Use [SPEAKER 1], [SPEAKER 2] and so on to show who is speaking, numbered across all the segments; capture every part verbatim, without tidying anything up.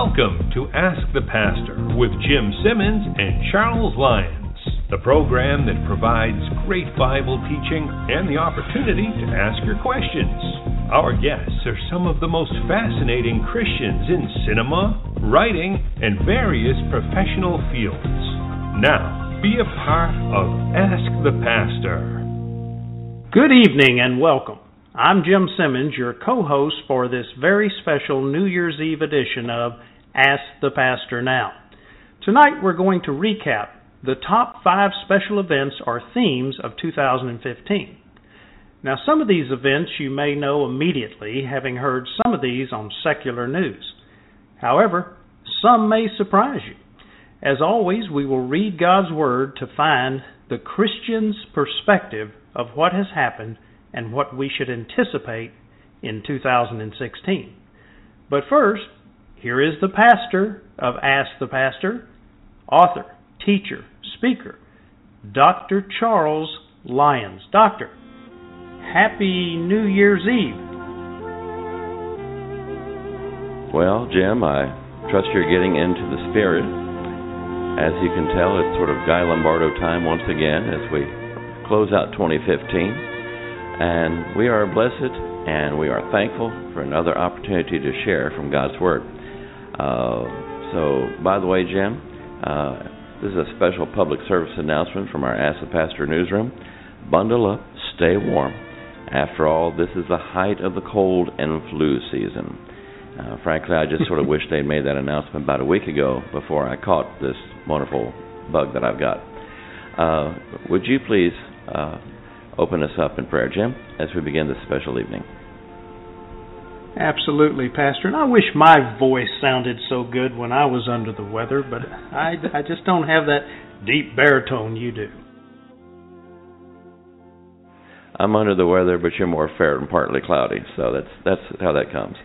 [SPEAKER 1] Welcome to Ask the Pastor with Jim Simmons and Charles Lyons, the program that provides great Bible teaching and the opportunity to ask your questions. Our guests are some of the most fascinating Christians in cinema, writing, and various professional fields. Now, be a part of Ask the Pastor.
[SPEAKER 2] Good evening and welcome. I'm Jim Simmons, your co-host for this very special New Year's Eve edition of Ask the Pastor Now. Tonight we're going to recap the top five special events or themes of two thousand fifteen. Now, some of these events you may know immediately, having heard some of these on secular news. However, some may surprise you. As always, we will read God's Word to find the Christian's perspective of what has happened and what we should anticipate in two thousand sixteen. But first, here is the pastor of Ask the Pastor, author, teacher, speaker, Doctor Charles Lyons. Doctor, Happy New Year's Eve.
[SPEAKER 3] Well, Jim, I trust you're getting into the spirit. As you can tell, it's sort of Guy Lombardo time once again as we close out twenty fifteen. And we are blessed and we are thankful for another opportunity to share from God's Word. Uh, so, by the way, Jim, uh, this is a special public service announcement from our Ask the Pastor newsroom. Bundle up, stay warm. After all, this is the height of the cold and flu season. Uh, frankly, I just sort of wish they'd made that announcement about a week ago before I caught this wonderful bug that I've got. Uh, would you please uh, open us up in prayer, Jim, as we begin this special evening?
[SPEAKER 2] Absolutely, Pastor. And I wish my voice sounded so good when I was under the weather, but I, I just don't have that deep baritone you do.
[SPEAKER 3] I'm under the weather, but you're more fair and partly cloudy, so that's that's how that comes.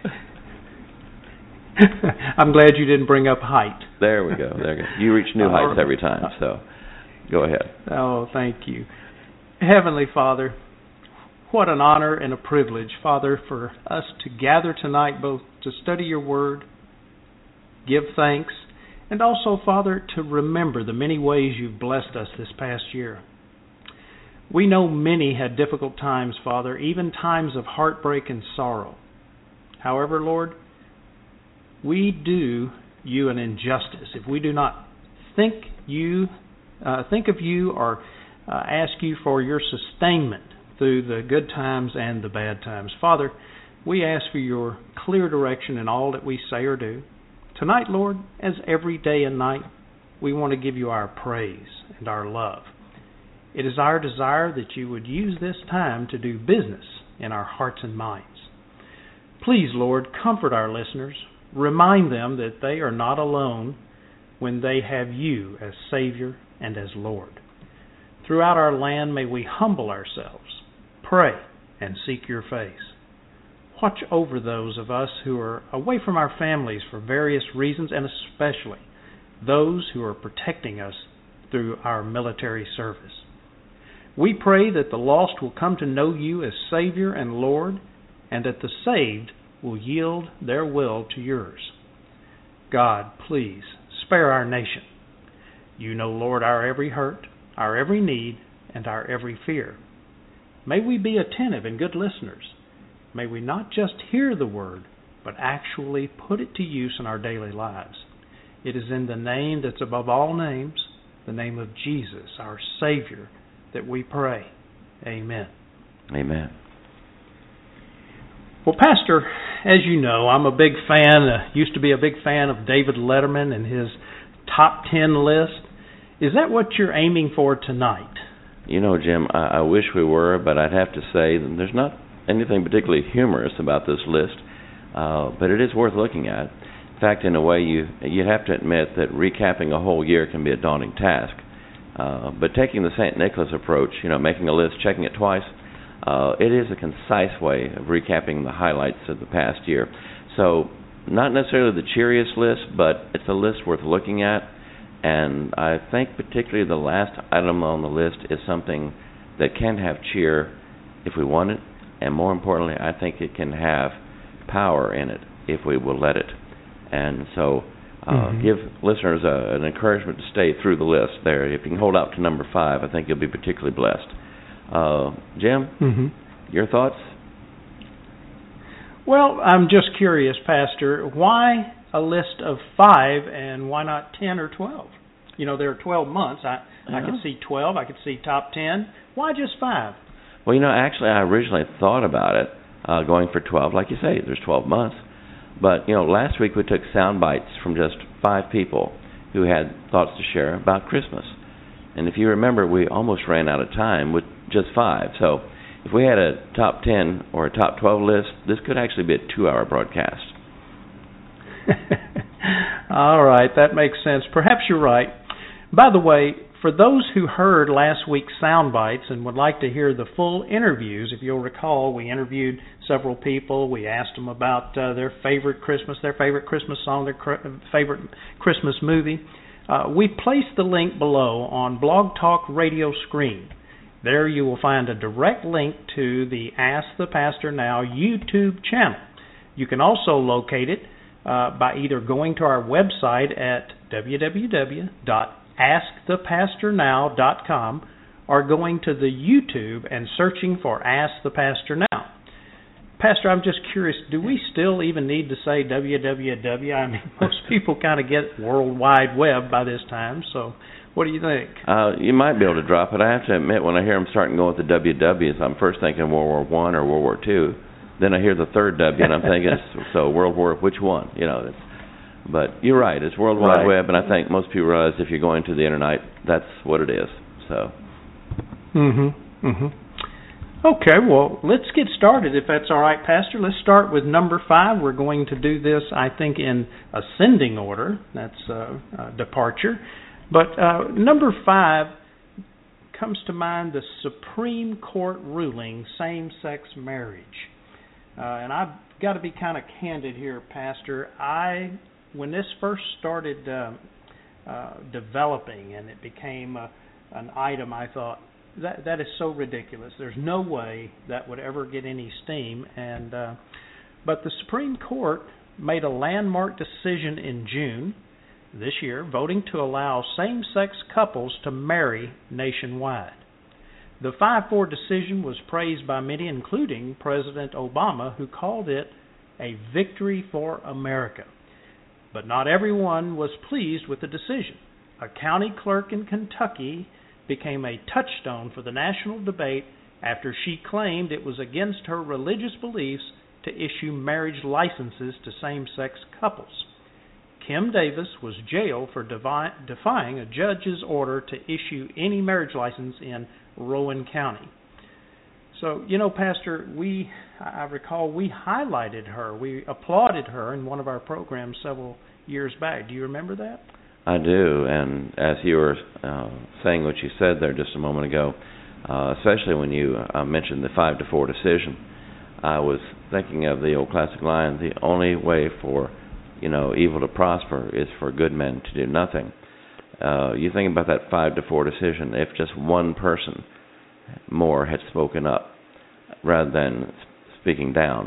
[SPEAKER 2] I'm glad you didn't bring up height.
[SPEAKER 3] There we go. There we go. You reach new heights every time, so go ahead.
[SPEAKER 2] Oh, thank you. Heavenly Father, what an honor and a privilege, Father, for us to gather tonight both to study your word, give thanks, and also, Father, to remember the many ways you've blessed us this past year. We know many had difficult times, Father, even times of heartbreak and sorrow. However, Lord, we do you an injustice if we do not think you, uh, think of you or uh, ask you for your sustainment through the good times and the bad times. Father, we ask for your clear direction in all that we say or do. Tonight, Lord, as every day and night, we want to give you our praise and our love. It is our desire that you would use this time to do business in our hearts and minds. Please, Lord, comfort our listeners. Remind them that they are not alone when they have you as Savior and as Lord. Throughout our land, may we humble ourselves, pray, and seek your face. Watch over those of us who are away from our families for various reasons, and especially those who are protecting us through our military service. We pray that the lost will come to know you as Savior and Lord, and that the saved will yield their will to yours. God, please spare our nation. You know, Lord, our every hurt, our every need, and our every fear. May we be attentive and good listeners. May we not just hear the word, but actually put it to use in our daily lives. It is in the name that's above all names, the name of Jesus, our Savior, that we pray. Amen.
[SPEAKER 3] Amen.
[SPEAKER 2] Well, Pastor, as you know, I'm a big fan, uh, used to be a big fan of David Letterman and his top ten list. Is that what you're aiming for tonight?
[SPEAKER 3] You know, Jim, I, I wish we were, but I'd have to say that there's not anything particularly humorous about this list, uh, but it is worth looking at. In fact, in a way, you you have to admit that recapping a whole year can be a daunting task. Uh, but taking the Saint Nicholas approach, you know, making a list, checking it twice, uh, it is a concise way of recapping the highlights of the past year. So, not necessarily the cheeriest list, but it's a list worth looking at. And I think particularly the last item on the list is something that can have cheer if we want it, and more importantly, I think it can have power in it if we will let it. And so uh,
[SPEAKER 2] mm-hmm.
[SPEAKER 3] give listeners a, an encouragement to stay through the list there. If you can hold out to number five, I think you'll be particularly blessed. Uh, Jim,
[SPEAKER 2] mm-hmm.
[SPEAKER 3] your thoughts?
[SPEAKER 2] Well, I'm just curious, Pastor, why a list of five and why not ten or twelve? You know, there are twelve months. I,
[SPEAKER 3] yeah.
[SPEAKER 2] I could see twelve. I could see top ten. Why just five?
[SPEAKER 3] Well, you know, actually, I originally thought about it, uh, going for twelve. Like you say, there's twelve months. But, you know, last week we took sound bites from just five people who had thoughts to share about Christmas. And if you remember, we almost ran out of time with just five. So if we had a top ten or a top twelve list, this could actually be a two-hour broadcast.
[SPEAKER 2] All right, that makes sense. Perhaps you're right. By the way, for those who heard last week's sound bites and would like to hear the full interviews, if you'll recall, we interviewed several people. We asked them about uh, their favorite Christmas, their favorite Christmas song, their cr- favorite Christmas movie. Uh, we placed the link below on Blog Talk Radio screen. There you will find a direct link to the Ask the Pastor Now YouTube channel. You can also locate it uh, by either going to our website at w w w dot ask the pastor now dot com or going to the YouTube and searching for Ask the Pastor Now. Pastor, I'm just curious, do we still even need to say w w w? I mean, most people kind of get World Wide Web by this time, so what do you think?
[SPEAKER 3] Uh, you might be able to drop it. I have to admit, when I hear them starting going with the W Ws, I'm first thinking World War One or World War Two. Then I hear the third W, and I'm thinking, so World War, which one? You know, it's, but you're right, it's World Wide
[SPEAKER 2] right.
[SPEAKER 3] Web, and I think most people realize if you're going to the internet, that's what it is. So.
[SPEAKER 2] Mm-hmm. Mm-hmm. Okay, well, let's get started, if that's all right, Pastor. Let's start with number five. We're going to do this, I think, in ascending order. That's uh, uh, departure. But uh, number five comes to mind, the Supreme Court ruling, same-sex marriage. Uh, and I've got to be kind of candid here, Pastor. I, when this first started uh, uh, developing and it became a, an item, I thought, that that is so ridiculous. There's no way that would ever get any steam. And uh, but the Supreme Court made a landmark decision in June this year, voting to allow same-sex couples to marry nationwide. The five four decision was praised by many, including President Obama, who called it a victory for America. But not everyone was pleased with the decision. A county clerk in Kentucky became a touchstone for the national debate after she claimed it was against her religious beliefs to issue marriage licenses to same-sex couples. Kim Davis was jailed for devi- defying a judge's order to issue any marriage license in Rowan County. So, you know, Pastor, we, I recall we highlighted her. We applauded her in one of our programs several years back. Do you remember that?
[SPEAKER 3] I do, and as you were uh, saying what you said there just a moment ago, uh, especially when you uh, mentioned the five to four decision, I was thinking of the old classic line, the only way for you know, evil to prosper is for good men to do nothing. Uh, you think about that five to four decision, if just one person more had spoken up rather than speaking down.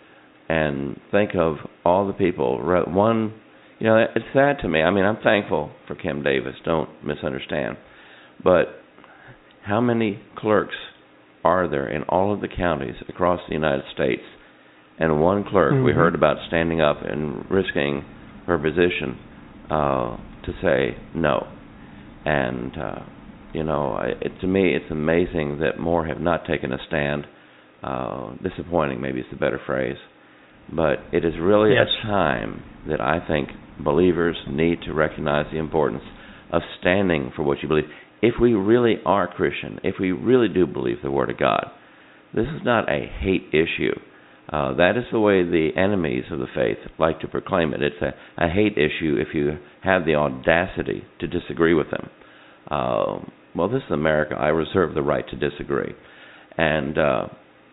[SPEAKER 3] And think of all the people, one, you know, it's sad to me. I mean, I'm thankful for Kim Davis, don't misunderstand. But how many clerks are there in all of the counties across the United States? And one clerk mm-hmm. we heard about standing up and risking her position uh, to say no. And, uh, you know, it, to me it's amazing that more have not taken a stand. Uh, disappointing, maybe is the better phrase. But it is really
[SPEAKER 2] yes.
[SPEAKER 3] a time that I think believers need to recognize the importance of standing for what you believe. If we really are Christian, if we really do believe the Word of God, this is not a hate issue. Uh, that is the way the enemies of the faith like to proclaim it. It's a, a hate issue if you have the audacity to disagree with them. Uh, well, this is America. I reserve the right to disagree. And uh,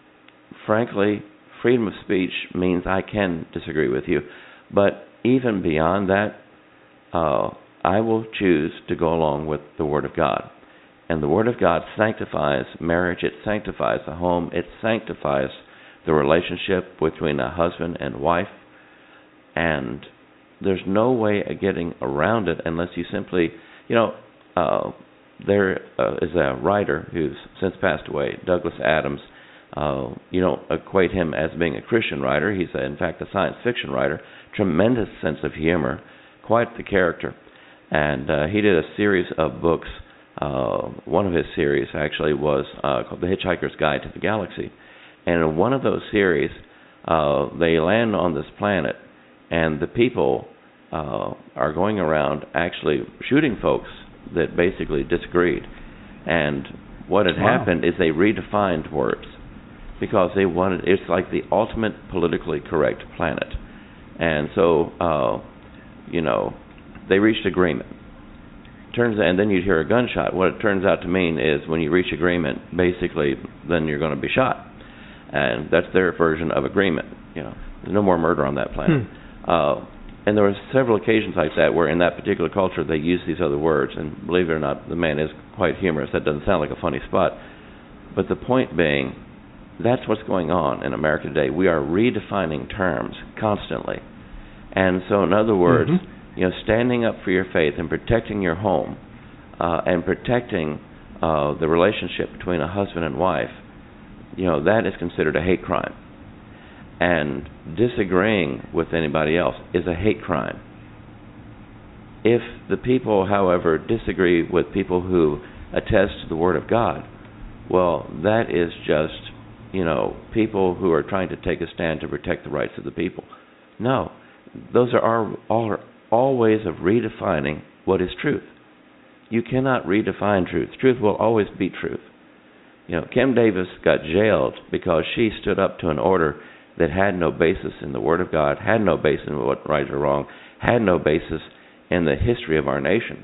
[SPEAKER 3] frankly, freedom of speech means I can disagree with you. But even beyond that, uh, I will choose to go along with the Word of God. And the Word of God sanctifies marriage. It sanctifies the home. It sanctifies the relationship between a husband and wife. And there's no way of getting around it unless you simply, you know, uh, there uh, is a writer who's since passed away, Douglas Adams. Uh, you don't equate him as being a Christian writer. He's, a, in fact, a science fiction writer. Tremendous sense of humor, quite the character. And uh, he did a series of books. Uh, one of his series, actually, was uh, called The Hitchhiker's Guide to the Galaxy. And in one of those series, uh, they land on this planet, and the people uh, are going around actually shooting folks that basically disagreed. And what had wow. happened is they redefined words, because they wanted, it's like the ultimate politically correct planet. And so, uh, you know, they reached agreement. Turns and then you'd hear a gunshot. What it turns out to mean is when you reach agreement, basically, then you're going to be shot. And that's their version of agreement. You know, there's no more murder on that planet. Hmm. Uh, and there were several occasions like that where in that particular culture they used these other words. And believe it or not, the man is quite humorous. That doesn't sound like a funny spot. But the point being, that's what's going on in America today. We are redefining terms constantly. And so, in other words, mm-hmm. you know, standing up for your faith and protecting your home uh, and protecting uh, the relationship between a husband and wife, you know, that is considered a hate crime. And disagreeing with anybody else is a hate crime. If the people, however, disagree with people who attest to the Word of God, well, that is just, you know, people who are trying to take a stand to protect the rights of the people. No, those are our, all, all ways of redefining what is truth. You cannot redefine truth. Truth will always be truth. You know, Kim Davis got jailed because she stood up to an order that had no basis in the Word of God, had no basis in what right or wrong, had no basis in the history of our nation.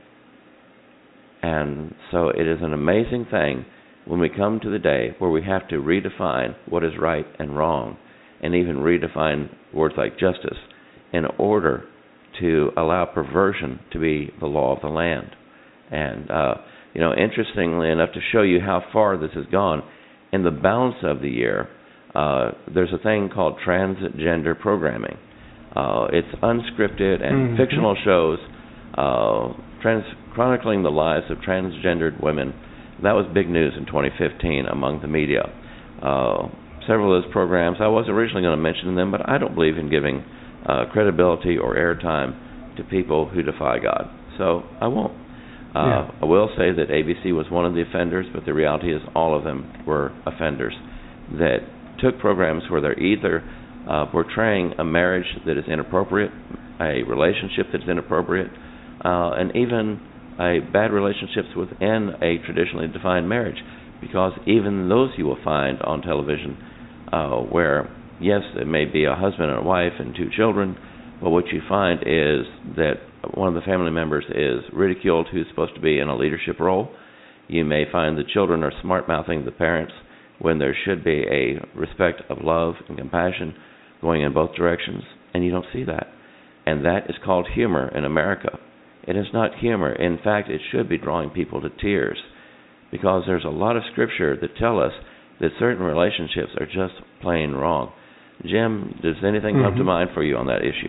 [SPEAKER 3] And so it is an amazing thing when we come to the day where we have to redefine what is right and wrong, and even redefine words like justice in order to allow perversion to be the law of the land. And, uh, you know, interestingly enough, to show you how far this has gone, in the balance of the year, uh, there's a thing called transgender programming. Uh, it's unscripted and mm-hmm. fictional shows uh, trans- chronicling the lives of transgendered women. That was big news in twenty fifteen among the media. Uh, several of those programs, I was originally going to mention them, but I don't believe in giving uh, credibility or airtime to people who defy God. So I won't. Uh, yeah. I will say that A B C was one of the offenders, but the reality is all of them were offenders that took programs where they're either uh, portraying a marriage that is inappropriate, a relationship that's inappropriate, uh, and even a bad relationships within a traditionally defined marriage, because even those you will find on television uh, where, yes, it may be a husband and a wife and two children, but what you find is that one of the family members is ridiculed who's supposed to be in a leadership role. You may find the children are smart-mouthing the parents when there should be a respect of love and compassion going in both directions, and you don't see that. And that is called humor in America. It is not humor. In fact, it should be drawing people to tears, because there's a lot of scripture that tell us that certain relationships are just plain wrong. Jim, does anything mm-hmm. come to mind for you on that issue?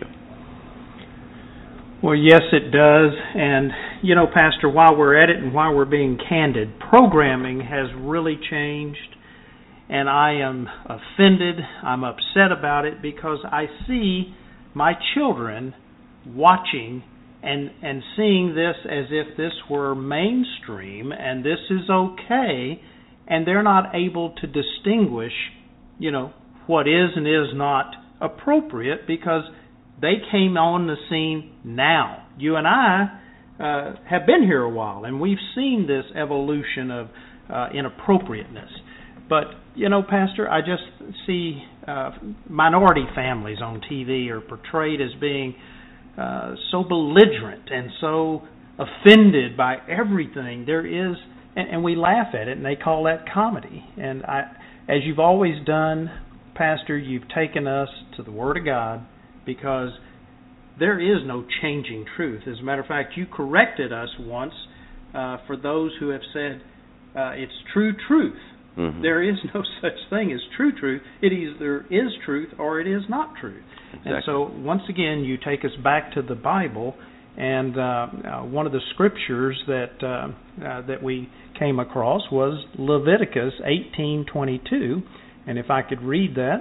[SPEAKER 2] Well, yes, it does. And, you know, Pastor, while we're at it and while we're being candid, programming has really changed, and I am offended, I'm upset about it, because I see my children watching and and seeing this as if this were mainstream and this is okay, and they're not able to distinguish, you know, what is and is not appropriate, because they came on the scene now. You and I uh, have been here a while, and we've seen this evolution of uh, inappropriateness. But, you know, Pastor, I just see uh, minority families on T V are portrayed as being uh, so belligerent and so offended by everything. There is, and, and we laugh at it, and they call that comedy. And I, as you've always done, Pastor, you've taken us to the Word of God, because there is no changing truth. As a matter of fact, you corrected us once uh, for those who have said uh, it's true truth. Mm-hmm. There is no such thing as true truth. It either is truth or it is not truth.
[SPEAKER 3] Exactly.
[SPEAKER 2] And so, once again, you take us back to the Bible, and uh, uh, one of the scriptures that uh, uh, that we came across was Leviticus eighteen twenty-two, and if I could read that,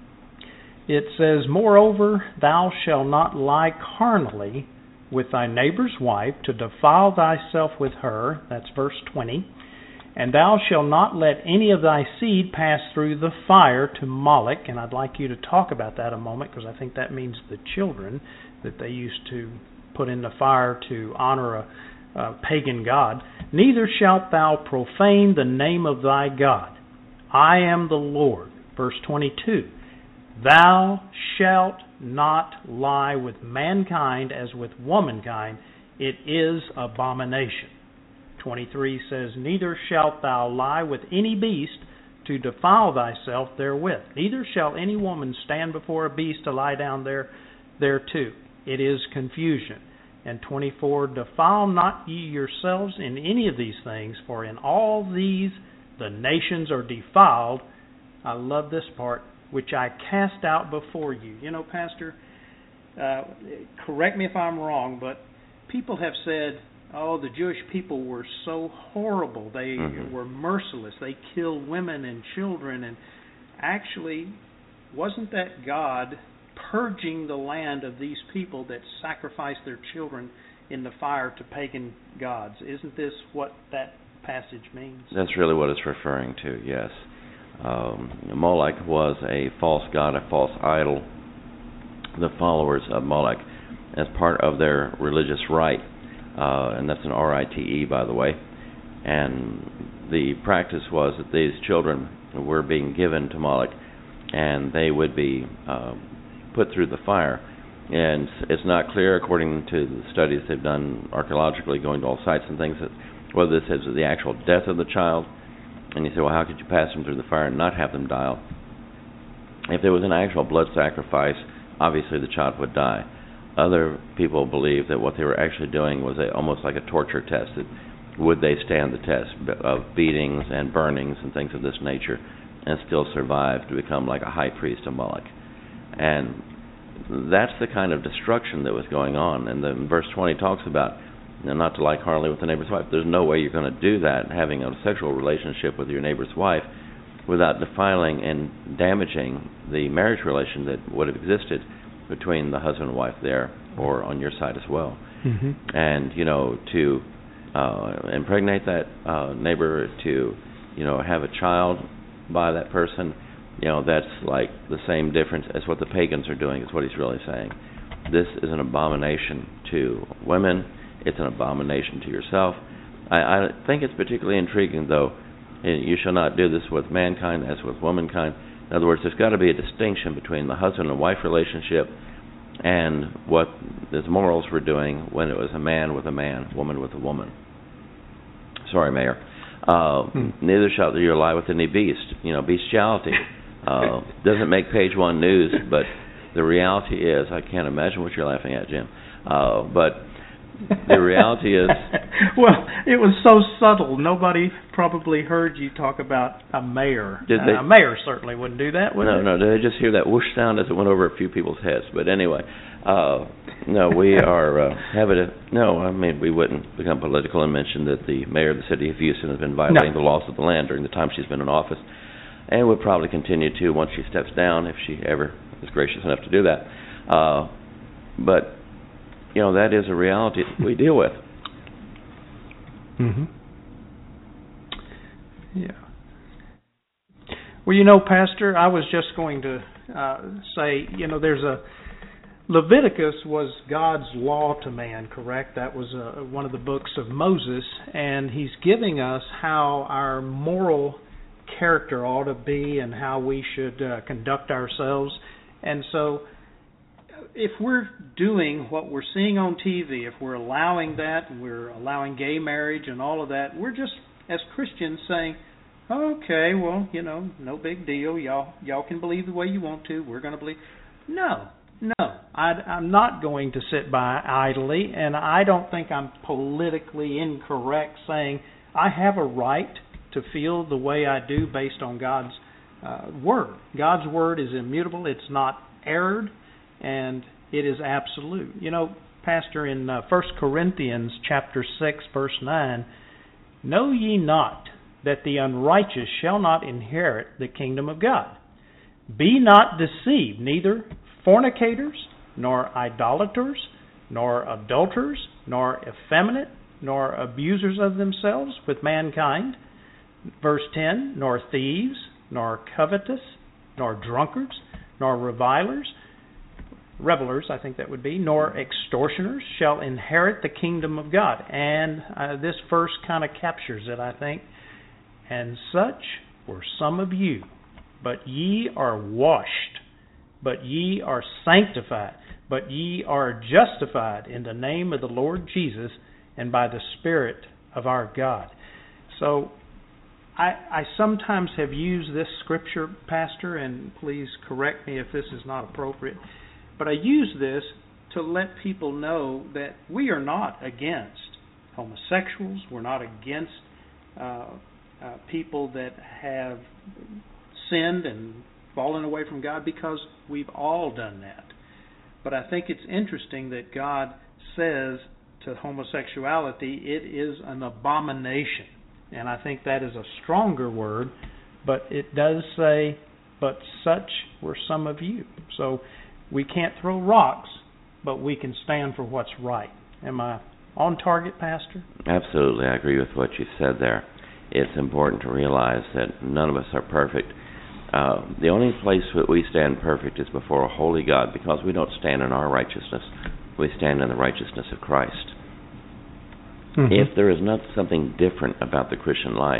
[SPEAKER 2] it says, "Moreover, thou shalt not lie carnally with thy neighbor's wife, to defile thyself with her," that's verse twenty, "and thou shalt not let any of thy seed pass through the fire to Moloch." And I'd like you to talk about that a moment, because I think that means the children that they used to put in the fire to honor a, a pagan god. "Neither shalt thou profane the name of thy God. I am the Lord." Verse twenty-two, "Thou shalt not lie with mankind as with womankind. It is abomination." twenty-three says, "Neither shalt thou lie with any beast to defile thyself therewith. Neither shall any woman stand before a beast to lie down there thereto. It is confusion." And twenty-four, "Defile not ye yourselves in any of these things, for in all these the nations are defiled." I love this part, "which I cast out before you." You know, Pastor, uh, correct me if I'm wrong, but people have said, oh, the Jewish people were so horrible. They mm-hmm. were merciless. They killed women and children. And actually, wasn't that God purging the land of these people that sacrificed their children in the fire to pagan gods? Isn't this what that passage means?
[SPEAKER 3] That's really what it's referring to, yes. Um, Moloch was a false god, a false idol. The followers of Moloch, as part of their religious rite, Uh, and that's an R I T E, by the way. And the practice was that these children were being given to Moloch, and they would be uh, put through the fire. And it's not clear, according to the studies they've done archaeologically, going to all sites and things, that whether this is the actual death of the child. And you say, well, how could you pass them through the fire and not have them die? If there was an actual blood sacrifice, obviously the child would die. Other people believe that what they were actually doing was a, almost like a torture test. That would they stand the test of beatings and burnings and things of this nature and still survive to become like a high priest of Moloch? And that's the kind of destruction that was going on. And then verse twenty talks about, you know, not to lie carnally with the neighbor's wife. There's no way you're going to do that, having a sexual relationship with your neighbor's wife, without defiling and damaging the marriage relation that would have existed between the husband and wife there, or on your side as well. Mm-hmm. And, you know, to uh, impregnate that uh, neighbor, to, you know, have a child by that person, you know, that's like the same difference as what the pagans are doing, is what he's really saying. This is an abomination to women. It's an abomination to yourself. I, I think it's particularly intriguing, though, you shall not do this with mankind as with womankind. In other words, there's got to be a distinction between the husband and wife relationship and what the morals were doing when it was a man with a man, woman with a woman. Sorry, Mayor. Uh, hmm. Neither shall you lie with any beast. You know, bestiality uh, doesn't make page one news, but the reality is, I can't imagine what you're laughing at, Jim. Uh, but the reality is...
[SPEAKER 2] Well, it was so subtle. Nobody probably heard you talk about a mayor.
[SPEAKER 3] Did they?
[SPEAKER 2] Uh, a mayor certainly wouldn't do that, would
[SPEAKER 3] no,
[SPEAKER 2] they?
[SPEAKER 3] No, no. Did they just hear that whoosh sound as it went over a few people's heads? But anyway, uh, no, we are uh, having a... No, I mean, we wouldn't become political and mention that the mayor of the city of Houston has been violating no. the laws of the land during the time she's been in office, and would probably continue to once she steps down, if she ever is gracious enough to do that. Uh, but... You know, that is a reality we deal with.
[SPEAKER 2] Mm-hmm. Yeah. Well, you know, Pastor, I was just going to uh, say, you know, there's a... Leviticus was God's law to man, correct? That was uh, one of the books of Moses, and he's giving us how our moral character ought to be and how we should uh, conduct ourselves. And so... if we're doing what we're seeing on T V, if we're allowing that, and we're allowing gay marriage and all of that, we're just, as Christians, saying, okay, well, you know, no big deal. Y'all y'all can believe the way you want to. We're going to believe. No, no. I, I'm not going to sit by idly, and I don't think I'm politically incorrect saying I have a right to feel the way I do based on God's uh, Word. God's Word is immutable. It's not erred, and it is absolute. You know, Pastor, in uh, First Corinthians chapter six, verse nine, know ye not that the unrighteous shall not inherit the kingdom of God? Be not deceived, neither fornicators, nor idolaters, nor adulterers, nor effeminate, nor abusers of themselves with mankind. Verse ten, nor thieves, nor covetous, nor drunkards, nor revilers, revelers, I think that would be, nor extortioners shall inherit the kingdom of God. And uh, this verse kind of captures it, I think. And such were some of you, but ye are washed, but ye are sanctified, but ye are justified in the name of the Lord Jesus and by the Spirit of our God. So I, I sometimes have used this scripture, Pastor, and please correct me if this is not appropriate, but I use this to let people know that we are not against homosexuals. We're not against uh, uh, people that have sinned and fallen away from God, because we've all done that. But I think it's interesting that God says to homosexuality, it is an abomination. And I think that is a stronger word, but it does say, but such were some of you. So we can't throw rocks, but we can stand for what's right. Am I on target, Pastor?
[SPEAKER 3] Absolutely. I agree with what you said there. It's important to realize that none of us are perfect. Uh, the only place that we stand perfect is before a holy God, because we don't stand in our righteousness. We stand in the righteousness of Christ. Mm-hmm. If there is not something different about the Christian life,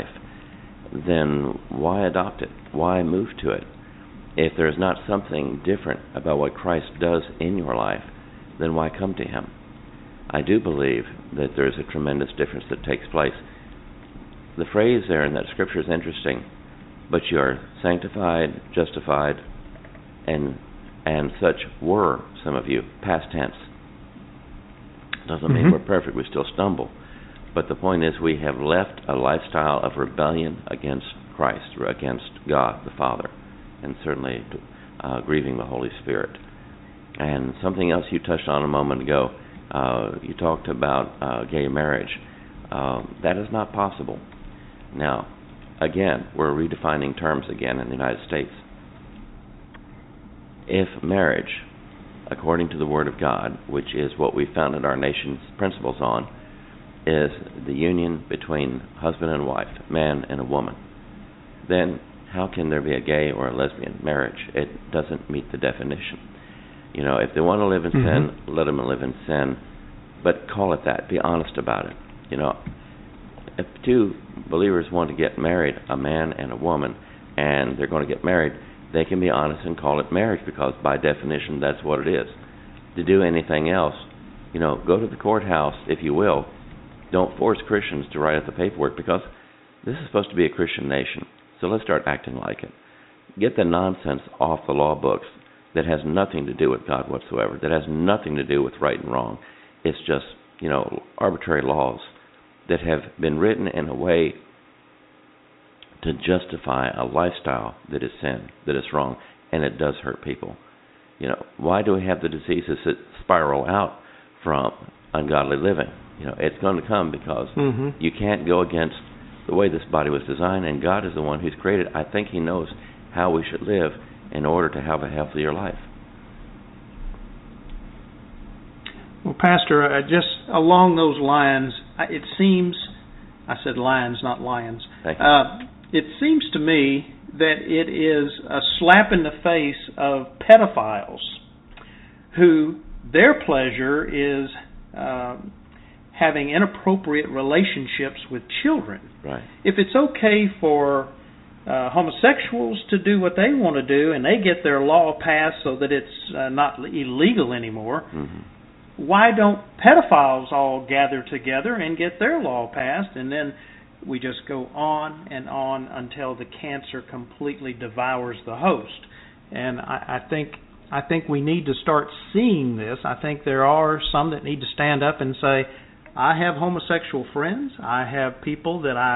[SPEAKER 3] then why adopt it? Why move to it? If there is not something different about what Christ does in your life, then why come to Him? I do believe that there is a tremendous difference that takes place. The phrase there in that scripture is interesting. But you are sanctified, justified, and and such were some of you. Past tense. Doesn't mm-hmm. mean we're perfect. We still stumble. But the point is, we have left a lifestyle of rebellion against Christ, or against God the Father, and certainly uh, grieving the Holy Spirit. And something else you touched on a moment ago, uh, you talked about uh, gay marriage. Uh, that is not possible. Now, again, we're redefining terms again in the United States. If marriage, according to the Word of God, which is what we founded our nation's principles on, is the union between husband and wife, man and a woman, then how can there be a gay or a lesbian marriage? It doesn't meet the definition. You know, if they want to live in mm-hmm. sin, let them live in sin, but call it that. Be honest about it. You know, if two believers want to get married, a man and a woman, and they're going to get married, they can be honest and call it marriage, because by definition that's what it is. To do anything else, you know, go to the courthouse, if you will. Don't force Christians to write up the paperwork, because this is supposed to be a Christian nation. So let's start acting like it. Get the nonsense off the law books that has nothing to do with God whatsoever, that has nothing to do with right and wrong. It's just, you know, arbitrary laws that have been written in a way to justify a lifestyle that is sin, that is wrong, and it does hurt people. You know, why do we have the diseases that spiral out from ungodly living? You know, it's going to come because mm-hmm. you can't go against the way this body was designed, and God is the one who's created. I think He knows how we should live in order to have a healthier life.
[SPEAKER 2] Well, Pastor, uh, just along those lines, it seems, I said lions, not lions.
[SPEAKER 3] Thank you.
[SPEAKER 2] Uh, it seems to me that it is a slap in the face of pedophiles who their pleasure is uh, having inappropriate relationships with children.
[SPEAKER 3] Right.
[SPEAKER 2] If it's okay for uh, homosexuals to do what they want to do and they get their law passed so that it's uh, not illegal anymore, mm-hmm. why don't pedophiles all gather together and get their law passed, and then we just go on and on until the cancer completely devours the host? And I, I think I think we need to start seeing this. I think there are some that need to stand up and say, I have homosexual friends. I have people that I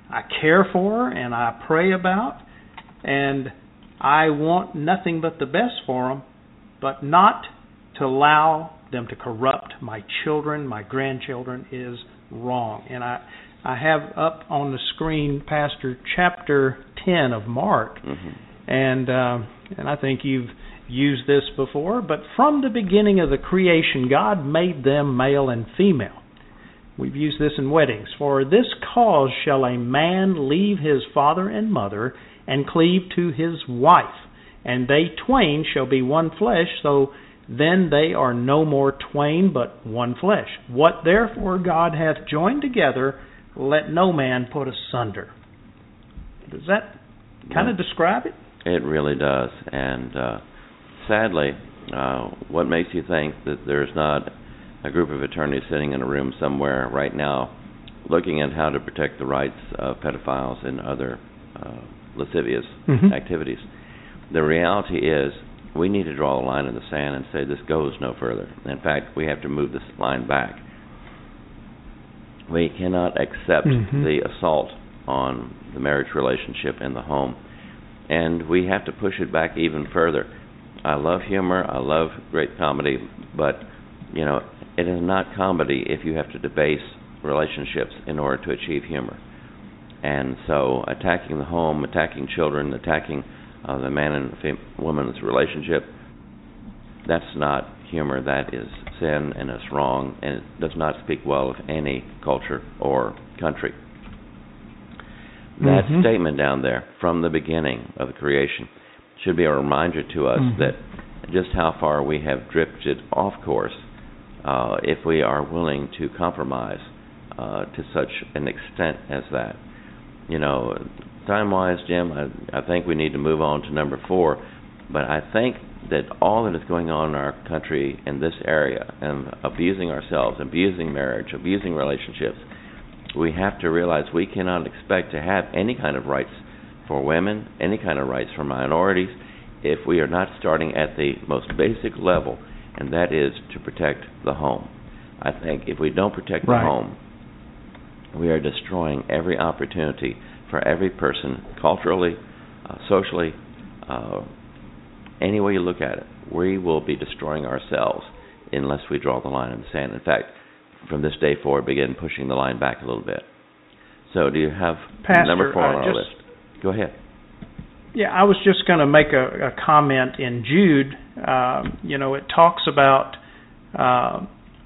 [SPEAKER 2] I care for and I pray about, and I want nothing but the best for them, but not to allow them to corrupt my children, my grandchildren, is wrong. And I, I have up on the screen, Pastor, chapter ten of Mark, mm-hmm. and uh, and I think you've used this before, but from the beginning of the creation, God made them male and female. We've used this in weddings. For this cause shall a man leave his father and mother, and cleave to his wife, and they twain shall be one flesh, so then they are no more twain, but one flesh. What therefore God hath joined together, let no man put asunder. Does that kind of describe it?
[SPEAKER 3] It really does. And uh, sadly, uh, what makes you think that there's not a group of attorneys sitting in a room somewhere right now looking at how to protect the rights of pedophiles and other uh, lascivious mm-hmm. activities? The reality is we need to draw a line in the sand and say this goes no further. In fact, we have to move this line back. We cannot accept mm-hmm. the assault on the marriage relationship and the home, and we have to push it back even further. I love humor, I love great comedy, but you know, it is not comedy if you have to debase relationships in order to achieve humor. And so attacking the home, attacking children, attacking uh, the man and fem- woman's relationship, that's not humor, that is sin, and it's wrong, and it does not speak well of any culture or country. That mm-hmm. statement down there, from the beginning of the creation, should be a reminder to us mm-hmm. that just how far we have drifted off course uh, if we are willing to compromise uh, to such an extent as that. You know, time-wise, Jim, I, I think we need to move on to number four, but I think that all that is going on in our country in this area, and abusing ourselves, abusing marriage, abusing relationships, we have to realize we cannot expect to have any kind of rights for women, any kind of rights for minorities, if we are not starting at the most basic level, and that is to protect the home. I think if we don't protect
[SPEAKER 2] right.
[SPEAKER 3] the home, we are destroying every opportunity for every person, culturally, uh, socially, uh, any way you look at it. We will be destroying ourselves unless we draw the line in the sand. In fact, from this day forward, begin pushing the line back a little bit. So do you have
[SPEAKER 2] Pastor,
[SPEAKER 3] number four on
[SPEAKER 2] uh,
[SPEAKER 3] our
[SPEAKER 2] just,
[SPEAKER 3] list? Go ahead.
[SPEAKER 2] Yeah, I was just going to make a, a comment in Jude. Um, you know, it talks about uh,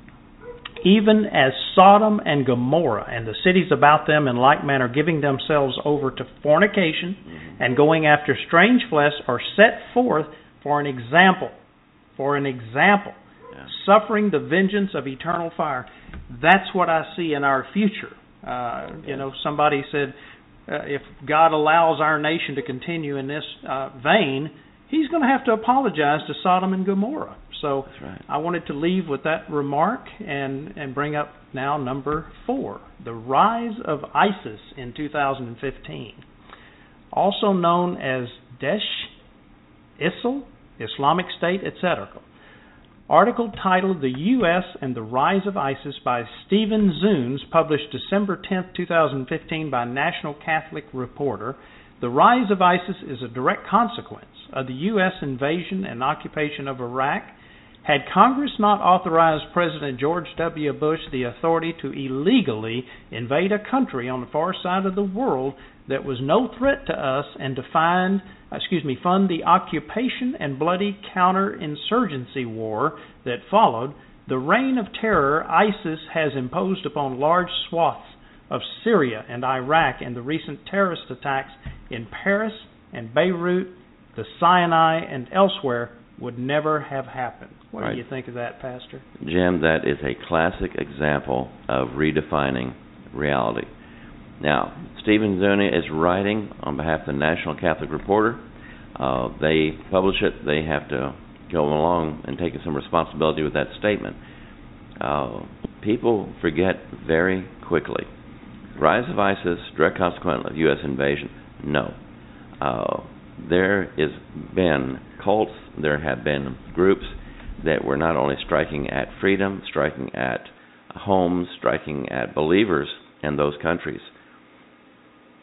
[SPEAKER 2] even as Sodom and Gomorrah and the cities about them in like manner giving themselves over to fornication mm-hmm. and going after strange flesh are set forth for an example, for an example, yeah. suffering the vengeance of eternal fire. That's what I see in our future. Uh, yes. You know, somebody said, Uh, if God allows our nation to continue in this uh, vein, He's going to have to apologize to Sodom and Gomorrah. So
[SPEAKER 3] That's right.
[SPEAKER 2] I wanted to leave with that remark and, and bring up now number four, the rise of ISIS in two thousand fifteen. Also known as Daesh, ISIL, Islamic State, et cetera. Article titled The U S and the Rise of ISIS by Stephen Zunes, published December tenth, twenty fifteen by National Catholic Reporter. The rise of ISIS is a direct consequence of the U S invasion and occupation of Iraq. Had Congress not authorized President George W. Bush the authority to illegally invade a country on the far side of the world that was no threat to us and to find, excuse me, fund the occupation and bloody counterinsurgency war that followed, the reign of terror ISIS has imposed upon large swaths of Syria and Iraq and the recent terrorist attacks in Paris and Beirut, the Sinai, and elsewhere would never have happened. What right. do you think of that, Pastor?
[SPEAKER 3] Jim, that is a classic example of redefining reality. Now, Stephen Zunes is writing on behalf of the National Catholic Reporter. Uh, they publish it. They have to go along and take some responsibility with that statement. Uh, people forget very quickly. Rise of ISIS, direct consequence of U S invasion? No. Uh, there has been cults, there have been groups that were not only striking at freedom, striking at homes, striking at believers in those countries.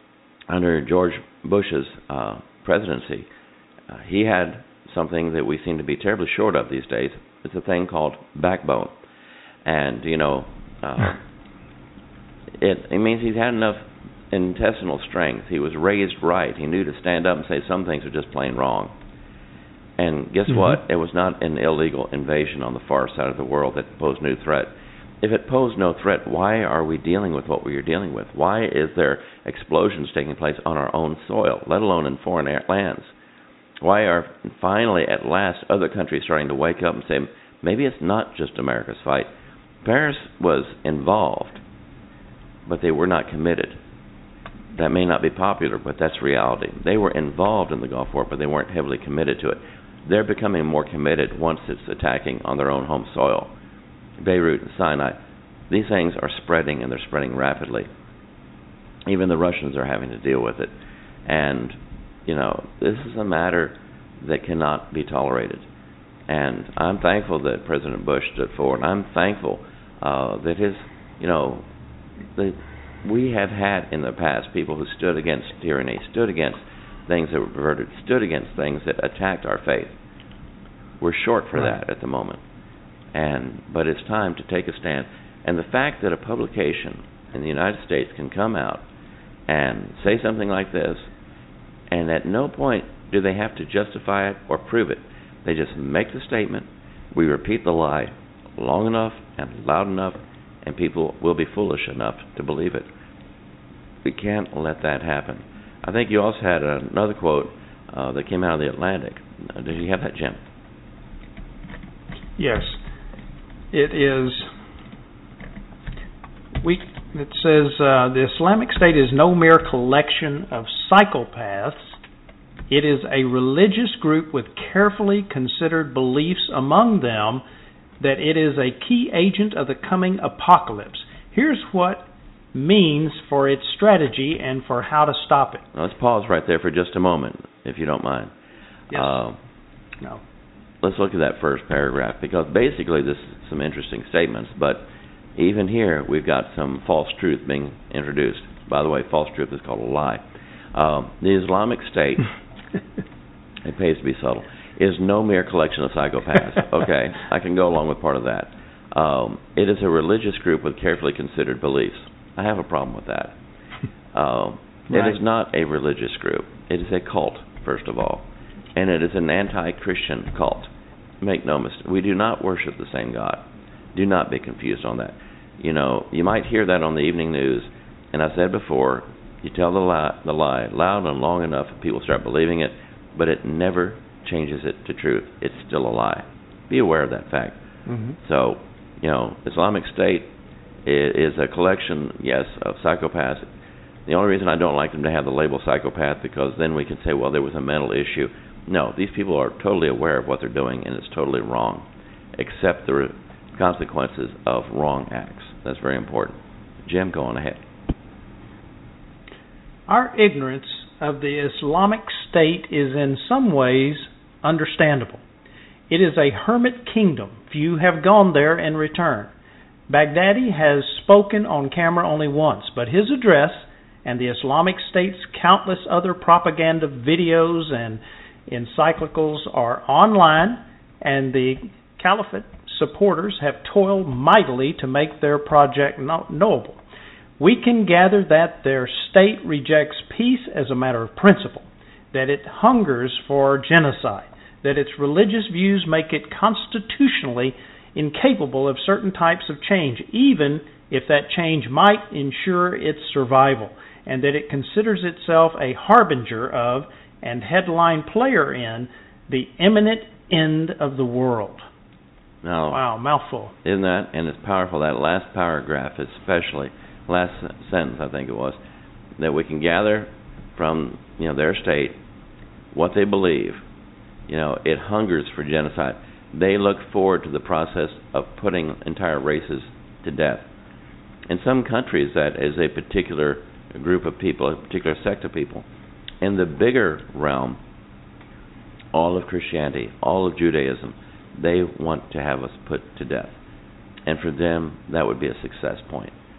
[SPEAKER 3] under George Bush's uh, presidency, uh, he had something that we seem to be terribly short of these days. It's a thing called backbone. And, you know, uh, it, it means he's had enough intestinal strength. He was raised right. He knew to stand up and say some things are just plain wrong. And guess mm-hmm. what? It was not an illegal invasion on the far side of the world that posed no threat. If it posed no threat, why are we dealing with what we are dealing with? Why is there explosions taking place on our own soil, let alone in foreign lands? Why are finally, at last, other countries starting to wake up and say, maybe it's not just America's fight? Paris was involved, but they were not committed. That may not be popular, but that's reality. They were involved in the Gulf War, but they weren't heavily committed to it. They're becoming more committed once it's attacking on their own home soil. Beirut and Sinai, these things are spreading, and they're spreading rapidly. Even the Russians are having to deal with it. And, you know, this is a matter that cannot be tolerated. And I'm thankful that President Bush stood forward. I'm thankful uh, that his, you know, that we have had in the past people who stood against tyranny, stood against things that were perverted, stood against things that attacked our faith. We're short for right. that at the moment. And but it's time to take a stand. And the fact that a publication in the United States can come out and say something like this, and at no point do they have to justify it or prove it. They just make the statement, we repeat the lie long enough and loud enough, and people will be foolish enough to believe it. We can't let that happen. I think you also had another quote uh, that came out of the Atlantic. Uh, did you have that, Jim?
[SPEAKER 2] Yes. It is, we, it says, uh, the Islamic State is no mere collection of psychopaths. It is a religious group with carefully considered beliefs among them that it is a key agent of the coming apocalypse. Here's what means for its strategy and for how to stop it.
[SPEAKER 3] Now, let's pause right there for just a moment, if you don't mind.
[SPEAKER 2] Yes.
[SPEAKER 3] Uh,
[SPEAKER 2] no.
[SPEAKER 3] Let's look at that first paragraph, because basically this is some interesting statements, but even here we've got some false truth being introduced. By the way, false truth is called a lie. Um, the Islamic State, it pays to be subtle, is no mere collection of psychopaths. Okay, I can go along with part of that. Um, it is a religious group with carefully considered beliefs. I have a problem with that. Um, right. It is not a religious group. It is a cult, first of all. And it is an anti-Christian cult. Make no mistake. We do not worship the same God. Do not be confused on that. You know, you might hear that on the evening news, and I said before, you tell the lie, the lie loud and long enough, people start believing it, but it never changes it to truth. It's still a lie. Be aware of that fact.
[SPEAKER 2] Mm-hmm.
[SPEAKER 3] So, you know, Islamic State is a collection, yes, of psychopaths. The only reason I don't like them to have the label psychopath, because then we can say, well, there was a mental issue. No, these people are totally aware of what they're doing, and it's totally wrong. Accept the re- consequences of wrong acts. That's very important. Jim, go on ahead.
[SPEAKER 2] Our ignorance of the Islamic State is in some ways understandable. It is a hermit kingdom. Few have gone there and returned. Baghdadi has spoken on camera only once, but his address and the Islamic State's countless other propaganda videos and encyclicals are online, and the Caliphate supporters have toiled mightily to make their project knowable. We can gather that their state rejects peace as a matter of principle, that it hungers for genocide, that its religious views make it constitutionally incapable of certain types of change, even if that change might ensure its survival, and that it considers itself a harbinger of and headline player in the imminent end of the world.
[SPEAKER 3] Now,
[SPEAKER 2] wow, mouthful.
[SPEAKER 3] Isn't that? And it's powerful. That last paragraph, especially, last sentence, I think it was, that we can gather from, you know, their state what they believe. You know, it hungers for genocide. They look forward to the process of putting entire races to death. In some countries, that is a particular group of people, a particular sect of people. In the bigger realm, all of Christianity, all of Judaism, they want to have us put to death. And for them, that would be a success point.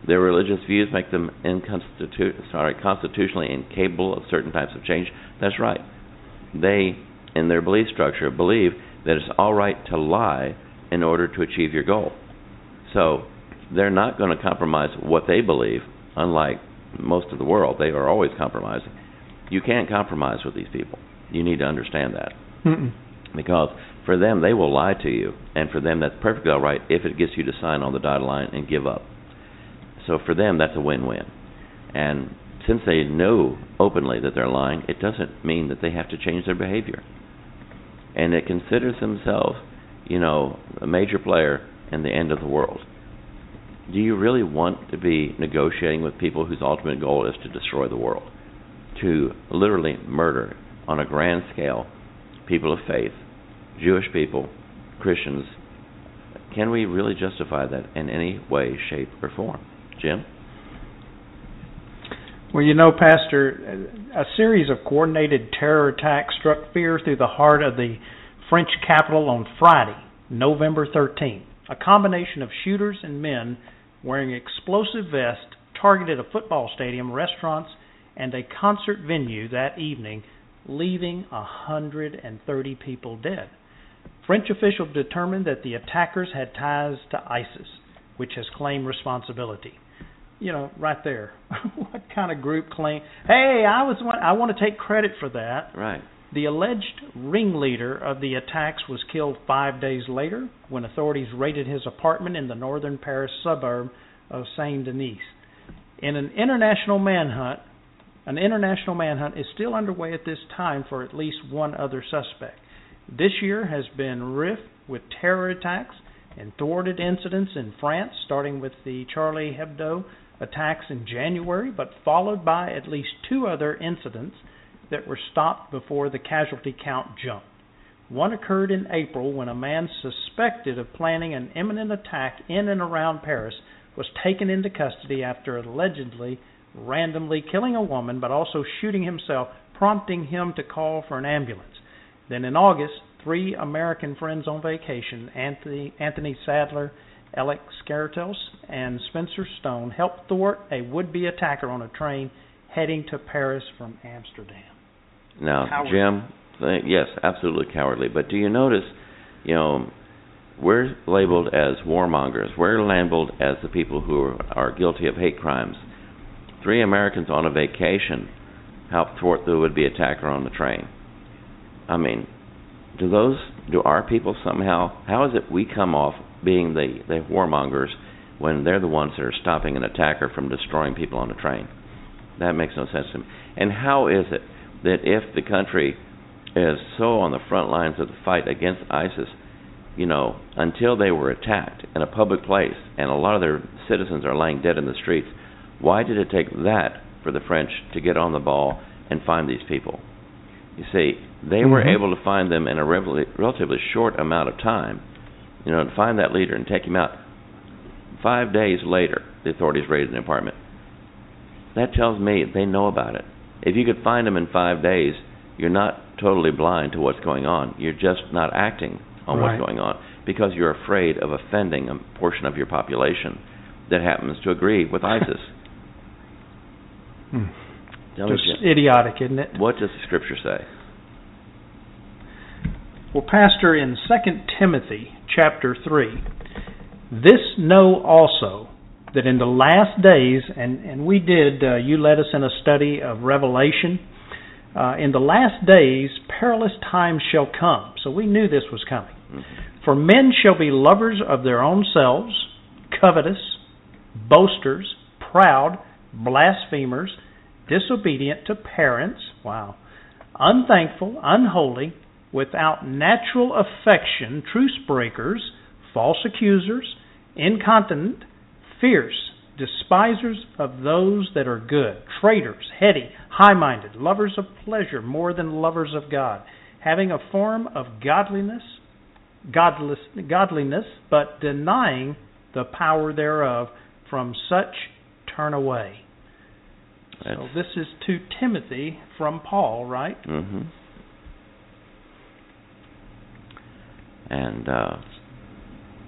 [SPEAKER 3] Their religious views make them inconstitu- sorry, constitutionally incapable of certain types of change. That's right. They, in their belief structure, believe that it's all right to lie in order to achieve your goal. So they're not going to compromise what they believe, unlike most of the world. They are always compromising. You can't compromise with these people. You need to understand that.
[SPEAKER 2] Mm-mm.
[SPEAKER 3] Because for them, they will lie to you, and for them, that's perfectly all right if it gets you to sign on the dotted line and give up. So for them, that's a win-win. And since they know openly that they're lying, it doesn't mean that they have to change their behavior. And it considers themselves, you know, a major player in the end of the world. Do you really want to be negotiating with people whose ultimate goal is to destroy the world? To literally murder on a grand scale people of faith, Jewish people, Christians? Can we really justify that in any way, shape, or form? Jim?
[SPEAKER 2] Well, you know, Pastor, a series of coordinated terror attacks struck fear through the heart of the French capital on Friday, November thirteenth. A combination of shooters and men wearing explosive vests targeted a football stadium, restaurants, and a concert venue that evening, leaving one hundred thirty people dead. French officials determined that the attackers had ties to ISIS, which has claimed responsibility. You know, right there. What kind of group claim? Hey, I was. I want to take credit for that.
[SPEAKER 3] Right.
[SPEAKER 2] The alleged ringleader of the attacks was killed five days later when authorities raided his apartment in the northern Paris suburb of Saint-Denis. In an international manhunt, an international manhunt is still underway at this time for at least one other suspect. This year has been rife with terror attacks and thwarted incidents in France, starting with the Charlie Hebdo attacks in January, but followed by at least two other incidents that were stopped before the casualty count jumped. One occurred in April when a man suspected of planning an imminent attack in and around Paris was taken into custody after allegedly randomly killing a woman but also shooting himself, prompting him to call for an ambulance. Then in August, three American friends on vacation, Anthony, Anthony Sadler, Alex Skartos, and Spencer Stone, helped thwart a would-be attacker on a train heading to Paris from Amsterdam.
[SPEAKER 3] Now,
[SPEAKER 2] Cowardly.
[SPEAKER 3] Jim, th- yes, absolutely cowardly. But do you notice, you know, we're labeled as warmongers. We're labeled as the people who are, are guilty of hate crimes. Three Americans on a vacation helped thwart the would-be attacker on the train. I mean, do those, do our people somehow, how is it we come off being the, the warmongers when they're the ones that are stopping an attacker from destroying people on a train? That makes no sense to me. And how is it that if the country is so on the front lines of the fight against ISIS, you know, until they were attacked in a public place and a lot of their citizens are laying dead in the streets, why did it take that for the French to get on the ball and find these people? You see, they mm-hmm. were able to find them in a relatively, relatively short amount of time, you know, to find that leader and take him out. Five days later, the authorities raided an apartment. That tells me they know about it. If you could find them in five days, you're not totally blind to what's going on. You're just not acting on
[SPEAKER 2] right.
[SPEAKER 3] what's going on because you're afraid of offending a portion of your population that happens to agree with ISIS.
[SPEAKER 2] Hmm.
[SPEAKER 3] Tell
[SPEAKER 2] Just
[SPEAKER 3] me,
[SPEAKER 2] idiotic, isn't it?
[SPEAKER 3] What does the Scripture say?
[SPEAKER 2] Well, Pastor, in Second Timothy chapter three, this know also, that in the last days, and, and we did, uh, you led us in a study of Revelation, uh, in the last days perilous times shall come. So we knew this was coming. Mm-hmm. For men shall be lovers of their own selves, covetous, boasters, proud, blasphemers, disobedient to parents, wow, unthankful, unholy, without natural affection, truce breakers, false accusers, incontinent, fierce, despisers of those that are good, traitors, heady, high-minded, lovers of pleasure more than lovers of God, having a form of godliness, godless, godliness, but denying the power thereof. From such turn away. That's so this is to Timothy from Paul, right?
[SPEAKER 3] Mm-hmm. And uh,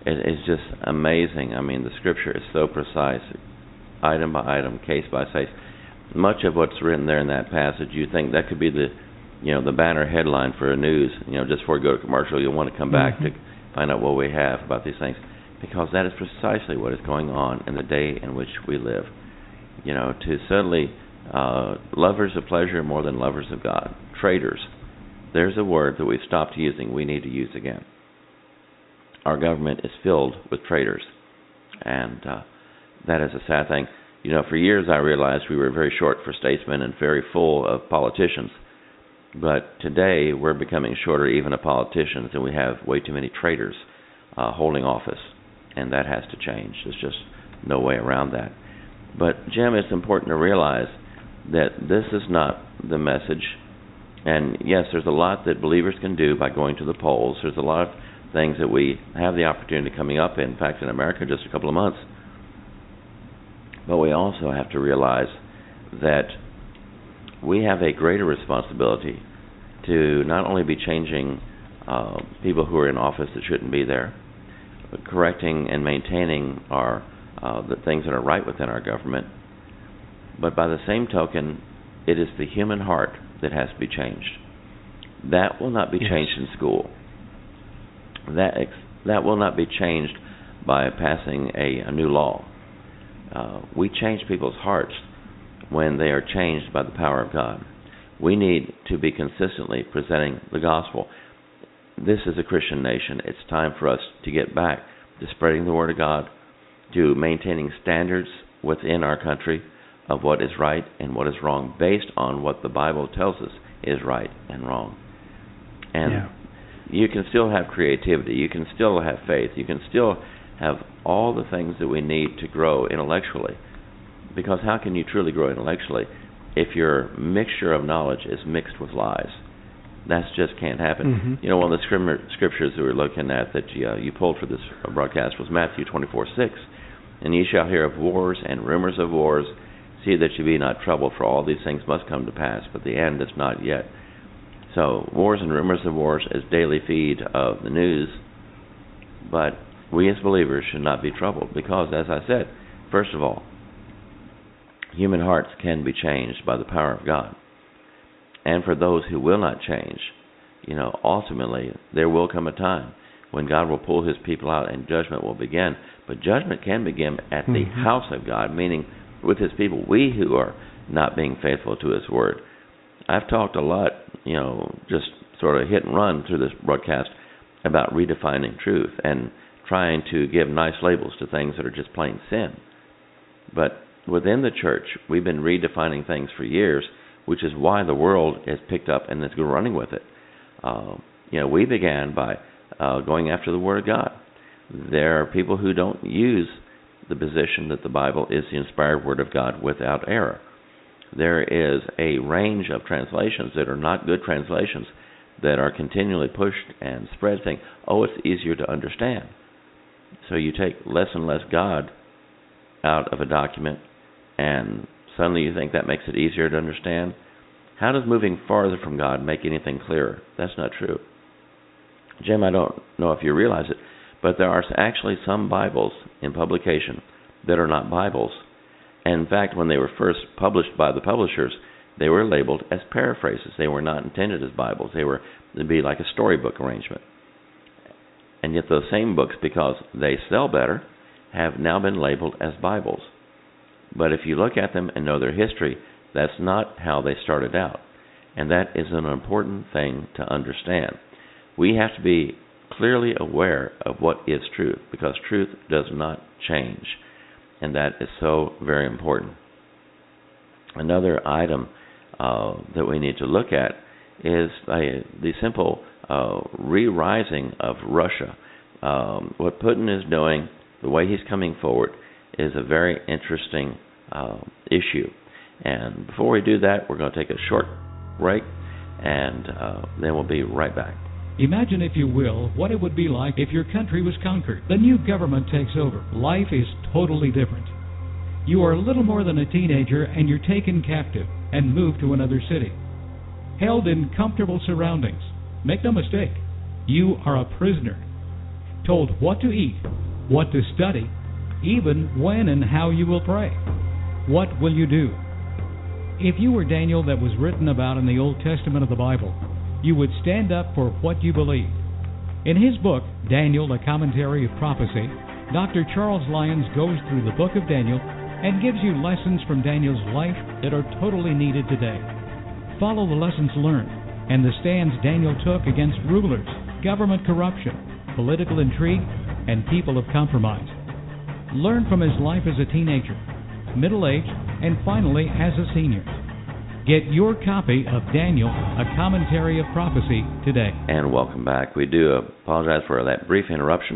[SPEAKER 3] it, it's just amazing. I mean, the Scripture is so precise, item by item, case by case. Much of what's written there in that passage, you think that could be the, you know, the banner headline for a news. You know, just before you go to commercial, you'll want to come back mm-hmm. to find out what we have about these things, because that is precisely what is going on in the day in which we live. You know, to suddenly uh, lovers of pleasure more than lovers of God, traitors. There's a word that we've stopped using, we need to use again. Our government is filled with traitors, and uh, that is a sad thing. You know, for years I realized we were very short for statesmen and very full of politicians. But today we're becoming shorter even of politicians, and we have way too many traitors uh, holding office. And that has to change. There's just no way around that. But, Jim, it's important to realize that this is not the message. And, yes, there's a lot that believers can do by going to the polls. There's a lot of things that we have the opportunity coming up in. In fact, in America, just a couple of months. But we also have to realize that we have a greater responsibility to not only be changing uh, people who are in office that shouldn't be there, but correcting and maintaining our uh, the things that are right within our government. But by the same token, it is the human heart that has to be changed. That will not be yes. changed in school. That ex- that will not be changed by passing a, a new law. Uh, we change people's hearts when they are changed by the power of God. We need to be consistently presenting the gospel. This is a Christian nation. It's time for us to get back to spreading the Word of God, to maintaining standards within our country of what is right and what is wrong based on what the Bible tells us is right and wrong. And yeah. you can still have creativity. You can still have faith. You can still have all the things that we need to grow intellectually. Because how can you truly grow intellectually if your mixture of knowledge is mixed with lies? That just can't happen. Mm-hmm. You know, one of the scriptures that we're looking at that you, uh, you pulled for this broadcast was Matthew twenty-four six. And ye shall hear of wars and rumors of wars. See that you be not troubled, for all these things must come to pass, but the end is not yet. So, wars and rumors of wars is daily feed of the news. But we as believers should not be troubled, because, as I said, first of all, human hearts can be changed by the power of God. And for those who will not change, you know, ultimately there will come a time when God will pull his people out and judgment will begin. But judgment can begin at the mm-hmm. house of God, meaning with his people, we who are not being faithful to his word. I've talked a lot, you know, just sort of hit and run through this broadcast about redefining truth and trying to give nice labels to things that are just plain sin. But within the church, we've been redefining things for years, which is why the world has picked up and is running with it. Uh, you know, we began by uh, going after the Word of God. There are people who don't use the position that the Bible is the inspired Word of God without error. There is a range of translations that are not good translations that are continually pushed and spread, saying, oh, it's easier to understand. So you take less and less God out of a document, and suddenly you think that makes it easier to understand. How does moving farther from God make anything clearer? That's not true. Jim, I don't know if you realize it, but there are actually some Bibles in publication that are not Bibles. And in fact, when they were first published by the publishers, they were labeled as paraphrases. They were not intended as Bibles. They were to be like a storybook arrangement. And yet those same books, because they sell better, have now been labeled as Bibles. But if you look at them and know their history, that's not how they started out. And that is an important thing to understand. We have to be clearly aware of what is truth, because truth does not change. And that is so very important. Another item uh, that we need to look at is uh, the simple uh, re-rising of Russia. Um, what Putin is doing, the way he's coming forward, is a very interesting uh, issue. And before we do that, we're going to take a short break, and uh, then we'll be right back.
[SPEAKER 4] Imagine, if you will, what it would be like if your country was conquered. The new government takes over. Life is totally different. You are little more than a teenager, and you're taken captive and moved to another city. Held in comfortable surroundings. Make no mistake, you are a prisoner. told what to eat, what to study, even when and how you will pray. What will you do? If you were Daniel that was written about in the Old Testament of the Bible, you would stand up for what you believe. In his book, Daniel, a Commentary of Prophecy, Doctor Charles Lyons goes through the book of Daniel and gives you lessons from Daniel's life that are totally needed today. Follow the lessons learned and the stands Daniel took against rulers, government corruption, political intrigue, and people of compromise. Learn from his life as a teenager, middle-aged, and finally as a senior. Get your copy of Daniel, a Commentary of Prophecy today.
[SPEAKER 3] And welcome back. We do apologize for that brief interruption,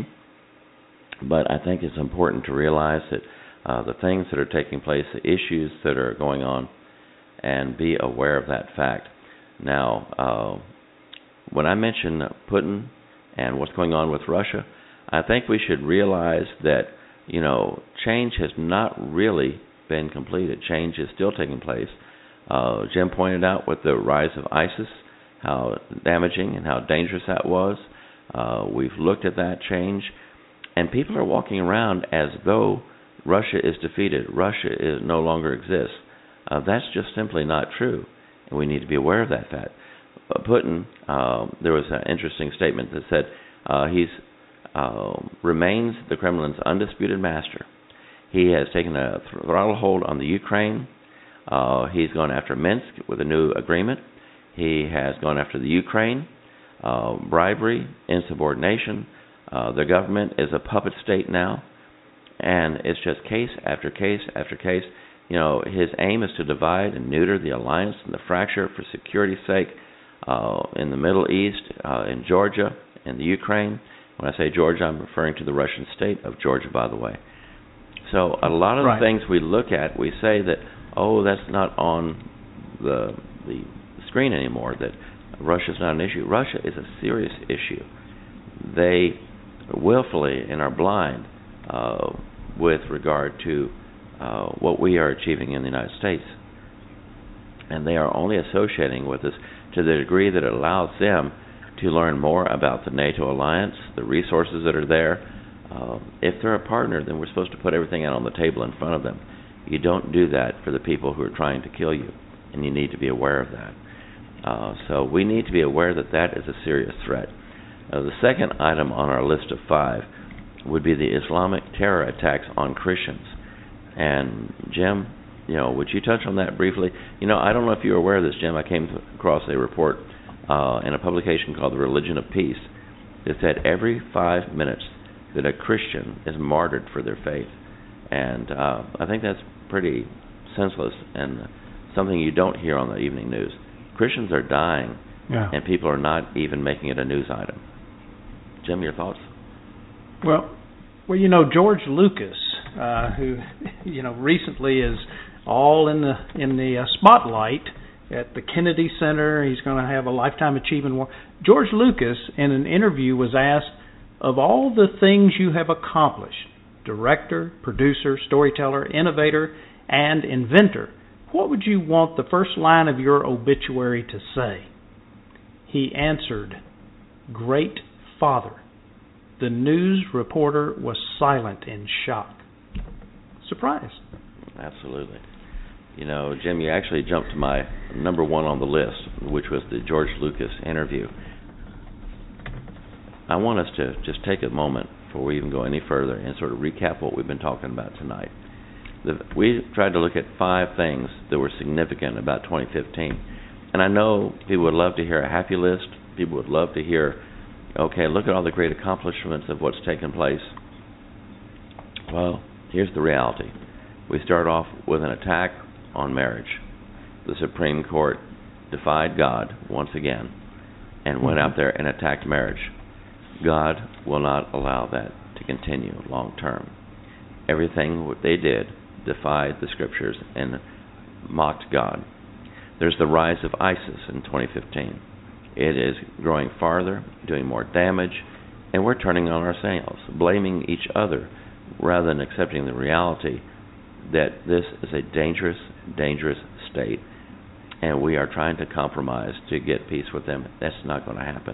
[SPEAKER 3] but I think it's important to realize that uh, the things that are taking place, the issues that are going on, and be aware of that fact. Now, uh, when I mention Putin and what's going on with Russia, I think we should realize that, you know, change has not really been completed. Change is still taking place. Uh, Jim pointed out with the rise of ISIS, how damaging and how dangerous that was. Uh, we've looked at that change, and people are walking around as though Russia is defeated. Russia is, no longer exists. Uh, that's just simply not true, and we need to be aware of that fact. Uh, Putin, uh, there was an interesting statement that said uh, he's uh, remains the Kremlin's undisputed master. He has taken a throttle hold on the Ukraine. Uh, he's gone after Minsk with a new agreement. He has gone after the Ukraine, uh, bribery, insubordination. Uh, the government is a puppet state now, and it's just case after case after case. You know, his aim is to divide and neuter the alliance and the fracture for security's sake uh, in the Middle East, uh, in Georgia, in the Ukraine. When I say Georgia, I'm referring to the Russian state of Georgia, by the way. So a lot of
[SPEAKER 2] right.
[SPEAKER 3] the things we look at, we say that, oh, that's not on the the screen anymore, that Russia's not an issue. Russia is a serious issue. They willfully and are blind uh, with regard to uh, what we are achieving in the United States. And they are only associating with us to the degree that it allows them to learn more about the NATO alliance, the resources that are there. Uh, if they're a partner, then we're supposed to put everything out on the table in front of them. You don't do that for the people who are trying to kill you, and you need to be aware of that. Uh, so we need to be aware that that is a serious threat. Uh, the second item on our list of five would be the Islamic terror attacks on Christians. And Jim, you know, would you touch on that briefly? You know, I don't know if you're aware of this, Jim. I came across a report uh, in a publication called The Religion of Peace that said every five minutes that a Christian is martyred for their faith. And uh, I think that's pretty senseless and something you don't hear on the evening news. Christians are dying,
[SPEAKER 2] yeah.
[SPEAKER 3] and people are not even making it a news item. Jim, your thoughts?
[SPEAKER 2] Well, well, you know, George Lucas, uh, who, you know, recently is all in the in the uh, spotlight at the Kennedy Center. He's going to have a Lifetime Achievement Award. George Lucas, in an interview, was asked, of all the things you have accomplished, director, producer, storyteller, innovator, and inventor, what would you want the first line of your obituary to say? He answered, Great Father. The news reporter was silent in shock. Surprised. Absolutely.
[SPEAKER 3] You know, Jim, you actually jumped to my number one on the list, which was the George Lucas interview. I want us to just take a moment before we even go any further and sort of recap what we've been talking about tonight. The, we tried to look at five things that were significant about twenty fifteen. And I know people would love to hear a happy list. People would love to hear, okay, look at all the great accomplishments of what's taken place. Well, here's the reality. We start off with an attack on marriage. The Supreme Court defied God once again and went out there and attacked marriage. God will not allow that to continue long term. Everything what they did defied the scriptures and mocked God. There's the rise of ISIS in twenty fifteen. It is growing farther, doing more damage, and we're turning on ourselves, blaming each other rather than accepting the reality that this is a dangerous, dangerous state, and we are trying to compromise to get peace with them. That's not going to happen.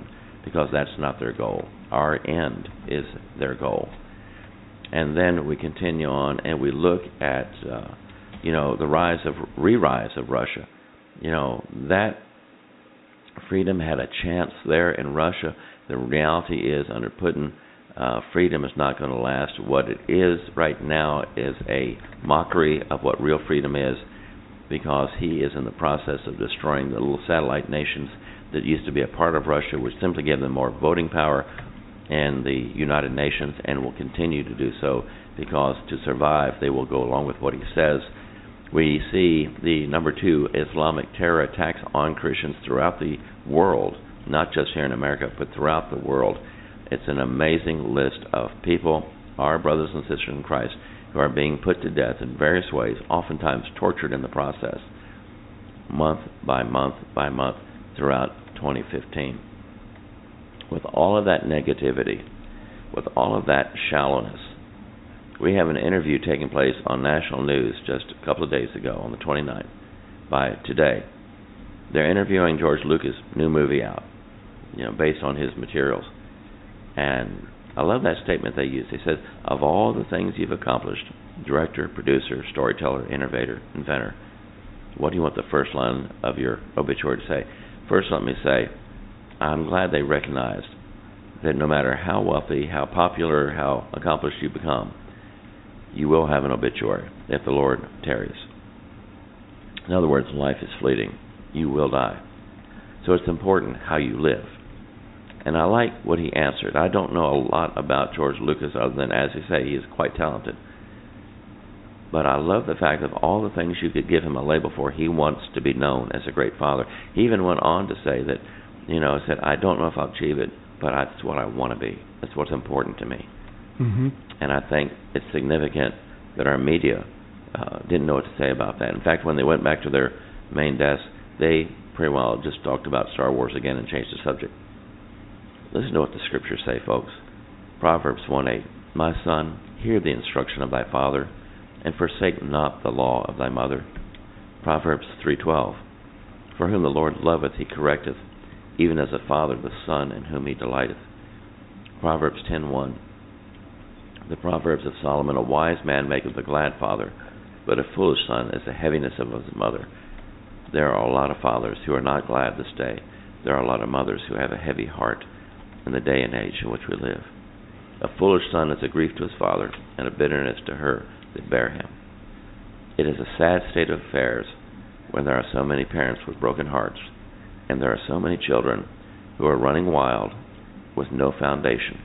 [SPEAKER 3] because that's not their goal. Our end is their goal. And then we continue on and we look at, uh, you know, the rise of, re-rise of Russia. You know, that freedom had a chance there in Russia. The reality is, under Putin, uh, freedom is not going to last. What it is right now is a mockery of what real freedom is, because he is in the process of destroying the little satellite nations that used to be a part of Russia, which simply gave them more voting power in the United Nations, and will continue to do so, because to survive they will go along with what he says. We see the number two Islamic terror attacks on Christians throughout the world, not just here in America, but throughout the world. It's an amazing list of people, our brothers and sisters in Christ, who are being put to death in various ways, oftentimes tortured in the process, month by month by month throughout twenty fifteen. With all of that negativity, with all of that shallowness, we have an interview taking place on national news just a couple of days ago, on the twenty-ninth, by Today. They're interviewing George Lucas' new movie out, you know, based on his materials. And I love that statement they use. They said, of all the things you've accomplished, director, producer, storyteller, innovator, inventor, what do you want the first line of your obituary to say? First, let me say, I'm glad they recognized that no matter how wealthy, how popular, how accomplished you become, you will have an obituary if the Lord tarries. In other words, life is fleeting. You will die. So it's important how you live. And I like what he answered. I don't know a lot about George Lucas other than, as you say, he is quite talented. But I love the fact of all the things you could give him a label for, he wants to be known as a great father. He even went on to say that, you know, said, I don't know if I'll achieve it, but that's what I want to be. That's what's important to me.
[SPEAKER 2] Mm-hmm.
[SPEAKER 3] And I think it's significant that our media uh, didn't know what to say about that. In fact, when they went back to their main desk, they pretty well just talked about Star Wars again and changed the subject. Listen to what the scriptures say, folks. Proverbs one eight, my son, hear the instruction of thy father, and forsake not the law of thy mother. Proverbs three twelve, for whom the Lord loveth he correcteth, even as a father the son in whom he delighteth. Proverbs ten one, the Proverbs of Solomon, a wise man maketh a glad father, but a foolish son is the heaviness of his mother. There are a lot of fathers who are not glad this day. There are a lot of mothers who have a heavy heart in the day and age in which we live. A foolish son is a grief to his father, and a bitterness to her that bear him. It is a sad state of affairs when there are so many parents with broken hearts, and there are so many children who are running wild with no foundation.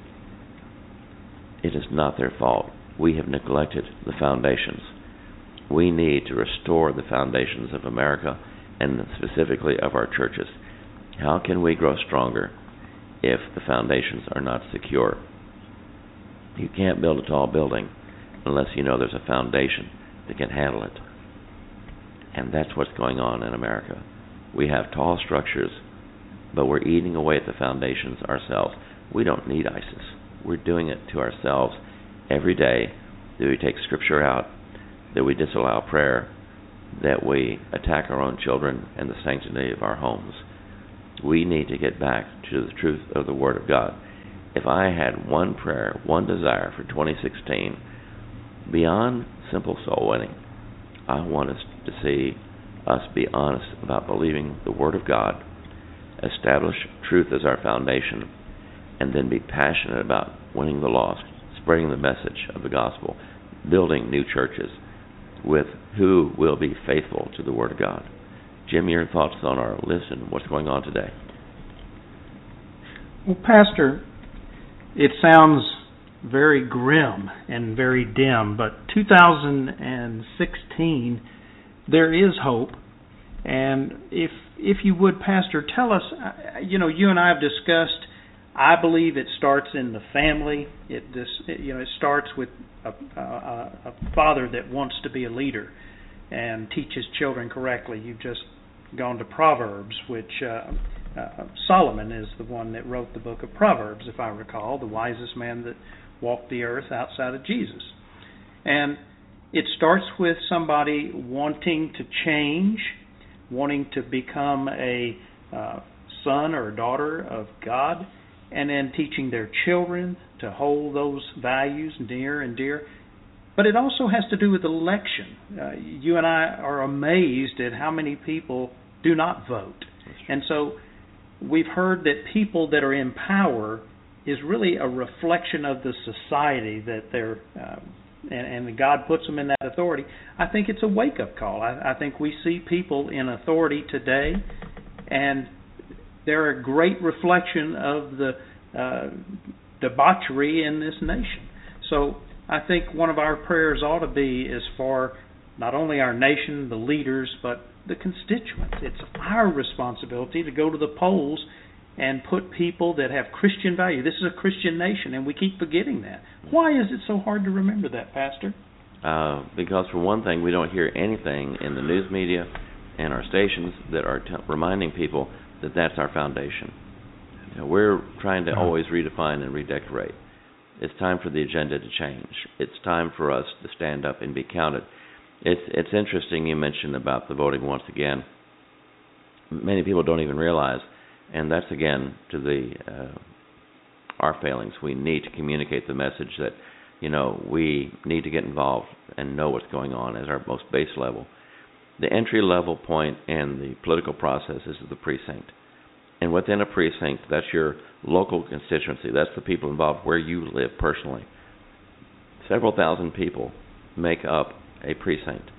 [SPEAKER 3] It is not their fault. We have neglected the foundations. We need to restore the foundations of America, and specifically of our churches. How can we grow stronger if the foundations are not secure? You can't build a tall building unless you know there's a foundation that can handle it. And that's what's going on in America. We have tall structures, but we're eating away at the foundations ourselves. We don't need ISIS. We're doing it to ourselves every day, that we take Scripture out, that we disallow prayer, that we attack our own children and the sanctity of our homes. We need to get back to the truth of the Word of God. If I had one prayer, one desire for twenty sixteen, beyond simple soul winning, I want us to see us be honest about believing the Word of God, establish truth as our foundation, and then be passionate about winning the lost, spreading the message of the gospel, building new churches with who will be faithful to the Word of God. Jim, your thoughts on our list and what's going on today?
[SPEAKER 2] Well, Pastor, it sounds very grim and very dim, but two thousand sixteen, there is hope. And if if you would, Pastor, tell us, you know, you and I have discussed, I believe it starts in the family. It, this, it you know, it starts with a, a, a father that wants to be a leader and teach his children correctly. You've just gone to Proverbs, which uh, uh, Solomon is the one that wrote the book of Proverbs, if I recall, the wisest man that walked the earth outside of Jesus. And it starts with somebody wanting to change, wanting to become a uh, son or a daughter of God, and then teaching their children to hold those values near and dear. But it also has to do with election. Uh, you and I are amazed at how many people do not vote. And so we've heard that people that are in power is really a reflection of the society that they're, uh, and, and God puts them in that authority. I think it's a wake-up call. I, I think we see people in authority today, and they're a great reflection of the uh, debauchery in this nation. So I think one of our prayers ought to be is for not only our nation, the leaders, but the constituents. It's our responsibility to go to the polls and put people that have Christian value. This is a Christian nation, and we keep forgetting that. Why is it so hard to remember that, Pastor?
[SPEAKER 3] Uh, because, for one thing, we don't hear anything in the news media and our stations that are t- reminding people that that's our foundation. You know, we're trying to always redefine and redecorate. It's time for the agenda to change. It's time for us to stand up and be counted. It's it's interesting you mentioned about the voting once again. Many people don't even realize, and that's again to the uh, our failings. We need to communicate the message that, you know, we need to get involved and know what's going on as our most base level. The entry level point in the political process is the precinct. And within a precinct, that's your local constituency. That's the people involved where you live personally. Several thousand people make up a precinct,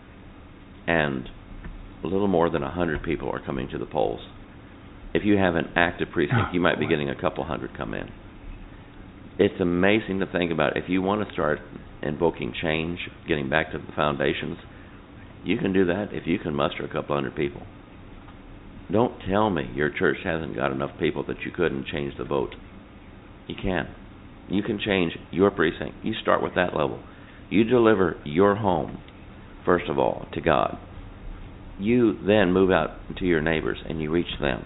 [SPEAKER 3] and a little more than one hundred people are coming to the polls. If you have an active precinct, you might be getting a couple hundred come in. It's amazing to think about. If you want to start invoking change, getting back to the foundations, you can do that if you can muster a couple hundred people. Don't tell me your church hasn't got enough people that you couldn't change the vote. You can. You can change your precinct. You start with that level. You deliver your home, first of all, to God. You then move out to your neighbors and you reach them.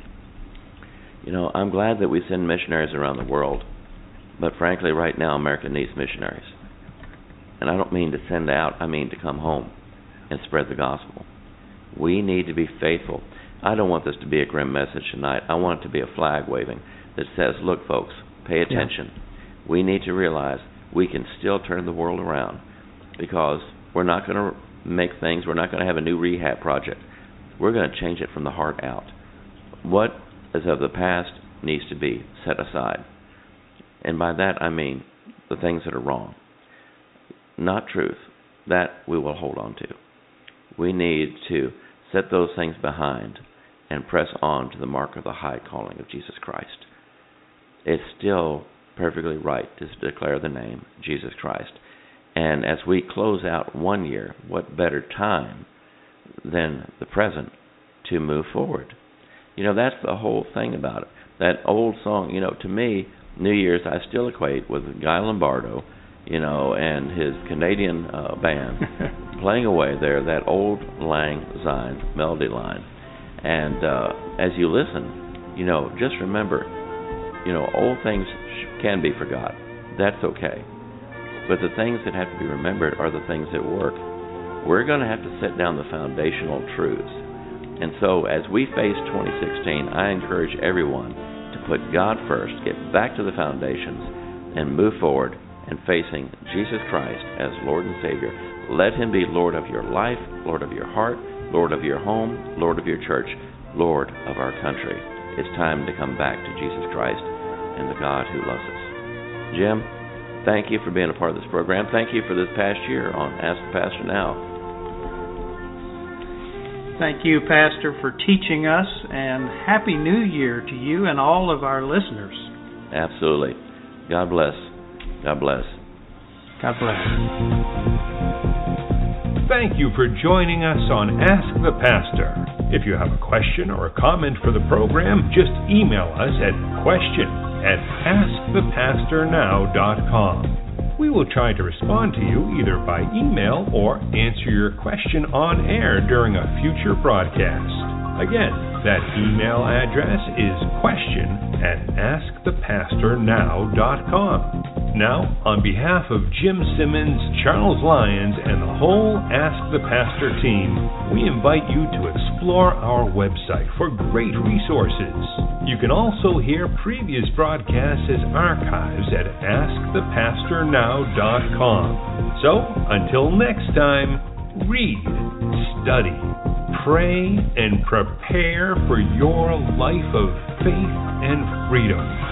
[SPEAKER 3] You know, I'm glad that we send missionaries around the world, but frankly, right now, America needs missionaries. And I don't mean to send out, I mean to come home and spread the gospel. We need to be faithful. I don't want this to be a grim message tonight. I want it to be a flag waving that says, look, folks, pay attention. Yeah. We need to realize we can still turn the world around, because we're not going to make things, we're not going to have a new rehab project. We're going to change it from the heart out. What is of the past needs to be set aside. And by that I mean the things that are wrong, not truth. That we will hold on to. We need to set those things behind and press on to the mark of the high calling of Jesus Christ. It's still perfectly right to declare the name Jesus Christ. And as we close out one year, what better time than the present to move forward? You know, that's the whole thing about it. That old song, you know, to me, New Year's I still equate with Guy Lombardo, you know, and his Canadian uh, band playing away there, that old Lang Syne melody line. And uh, as you listen, you know, just remember, you know, old things can be forgot. That's okay. But the things that have to be remembered are the things that work. We're going to have to set down the foundational truths. And so as we face twenty sixteen, I encourage everyone to put God first, get back to the foundations, and move forward and facing Jesus Christ as Lord and Savior. Let Him be Lord of your life, Lord of your heart, Lord of your home, Lord of your church, Lord of our country. It's time to come back to Jesus Christ and the God who loves us. Jim, thank you for being a part of this program. Thank you for this past year on Ask the Pastor Now.
[SPEAKER 2] Thank you, Pastor, for teaching us, and Happy New Year to you and all of our listeners.
[SPEAKER 3] Absolutely. God bless. God bless.
[SPEAKER 2] God bless.
[SPEAKER 1] Thank you for joining us on Ask the Pastor. If you have a question or a comment for the program, just email us at question at ask the pastor now dot com. We will try to respond to you either by email or answer your question on air during a future broadcast. Again, that email address is question at ask the pastor now dot com. Now, on behalf of Jim Simmons, Charles Lyons, and the whole Ask the Pastor team, we invite you to explore our website for great resources. You can also hear previous broadcasts as archives at ask the pastor now dot com. So, until next time, read, study, pray, and prepare for your life of faith and freedom.